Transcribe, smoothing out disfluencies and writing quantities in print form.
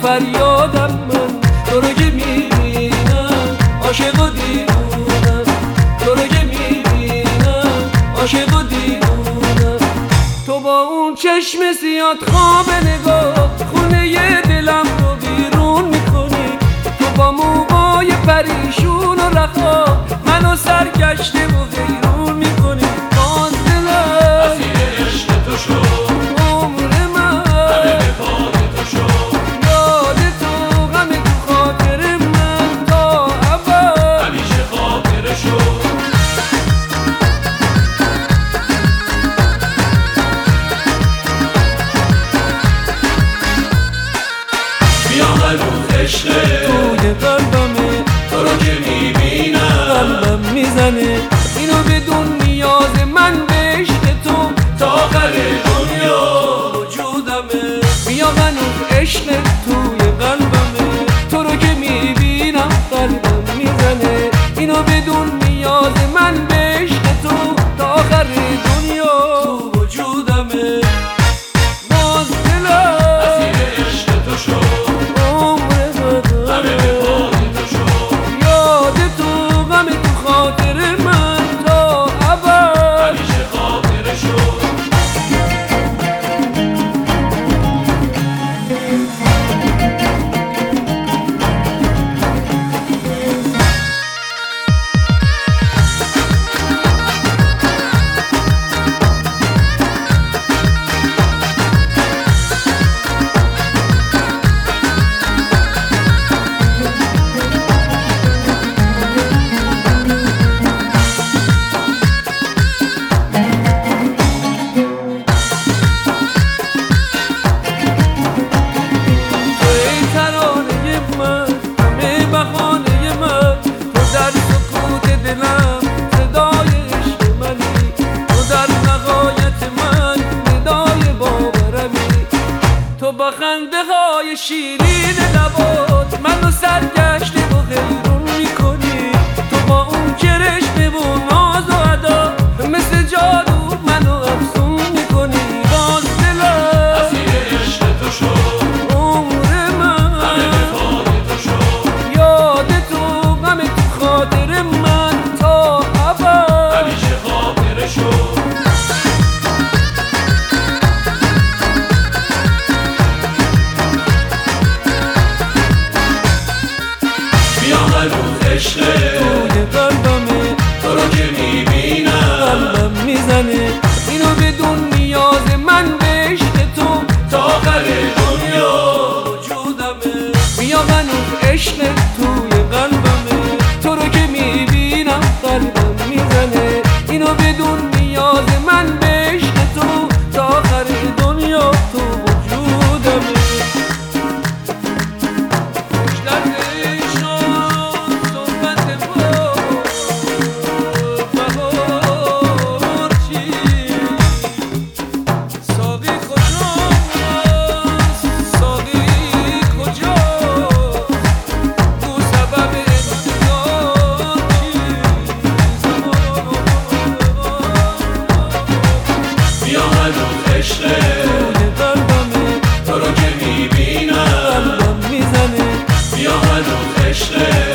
فریادم من تو رو که میبینم عاشق و دیوونم تو رو که میبینم عاشق و دیوونم تو با اون چشم سیاد خواب نگاه خونه دلم رو بیرون میکنی تو با موهای پریشون و رخا منو سرگشته و حیرون میکنی باز دلم اسیر عشق تو شد عمر من همه به پاد تو شد یاد تو غم تو خاطر من تا ابد همیشه خاطره شد بیا هنوز عشقه توی قلبمه تو رو که میبینم قلبم میزنه اینو بدون نیاز من به عشق تو تا آخر دنیا وجودمه بیا هنوز عشق توی قلبمه تو رو که میبینم قلبم میزنه اینو بدون نیاز من به عشق تو تا آخر دنیا تو وجودمه باز دلم اسیر عشق تو شد عمر من همه به پاد تو شد یاد تو غم تو خاطر من تا ابد همیشه خاطره شد ای ترانه من همه بهانه من تو در سکوت دلم صدای عشق منی تو در نهایت من ندای باورمی تو با خنده های شیرین لبات منو سرگشته و حیرون میکنی تو با اون کرشمه و ناز و ادا مثل جادو منو افسون میکنی باز دلم اسیر عشق تو شد عمر من همه به پاد تو شد یاد تو غم تو خاطر من تا ابد همیشه خاطره شد بیا هنوز عشقه توی قلبمه تو رو که میبینم قلبم میزنه اینو بدون نیاز من به عشق تو تا آخر دنیا وجودمه بیا هنوز عشق توی قلبمه تو رو که میبینم قلبم میزنه اینو بدون نیاز من به عشق تو تا آخر دنیا تو وجودمه بیا هنوز عشقه تو رو که میبینم قلبم میزنه بیا هنوز عشقه